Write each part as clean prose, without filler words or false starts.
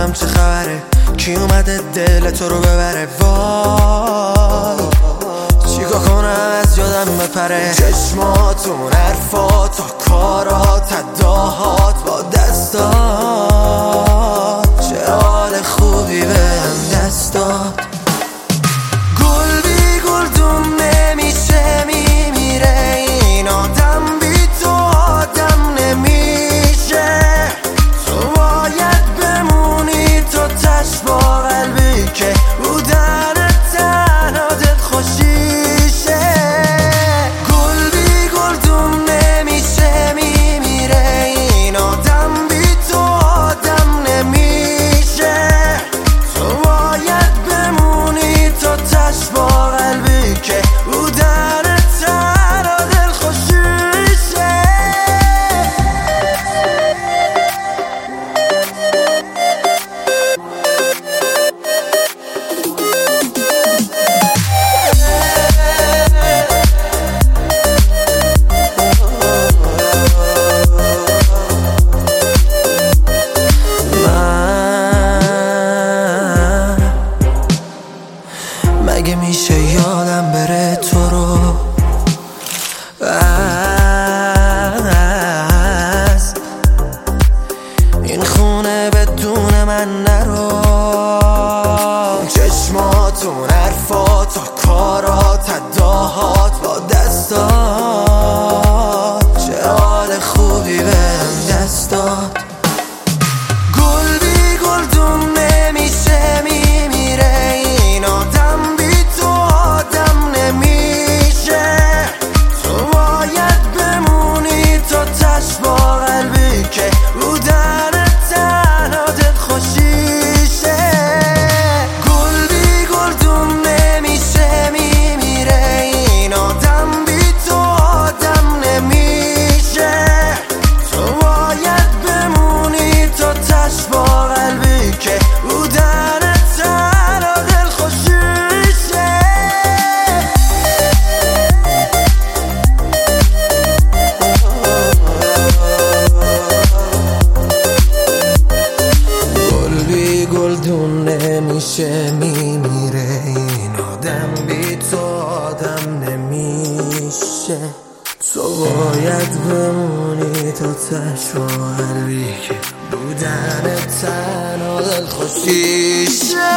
ببینم چه خبره، کی اومده دل تو رو ببره. وای چیکار کنم از یادم بپره، چشماتون، حرفات، کارات، اداهات با دستات، چه حال خوبی بهم دست داد. گل بی گلدون نمیشه، میمیره این آدم، بی تو آدم نمیشه. تو باید بمونی، تو تش با قلبی که بودن تنها دل خوشیشه. گل بی گلدون نمیشه، میمیره این آدم، بی تو آدم نمیشه. تو باید بمونی، تو تش با قلبی که بودن تنها دل خوشیشه. مگه میشه یادم بره تو رو از این خونه بدون من نرو. چشماتون، حرفات، کارات، اداهات با دستات، چه حال خوبی بهم دست داد. گل بی گلدون نمیشه، میمیره این آدم، بی تو آدم نمیشه. تو باید بمونی، تو تش با قلبی که بودن تنها دل خوشیشه. گل بی گلدون نمیشه، میمیره این آدم، بی تو آدم نمیشه. تو باید بمونی، تو تش با قلبی که بودن تنها دل خوشیشه. گل بی گلدون نمیشه، میمیره این آدم، بی تو آدم نمیشه. تو باید بمونی، تو تش با قلبی که بودن تنها دل خوشیشه.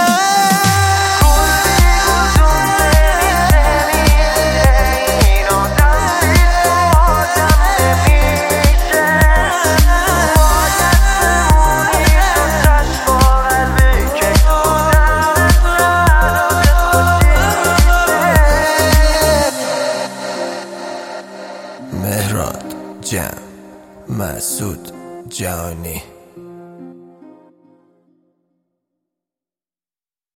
مهراد جمع مسعود جهانی.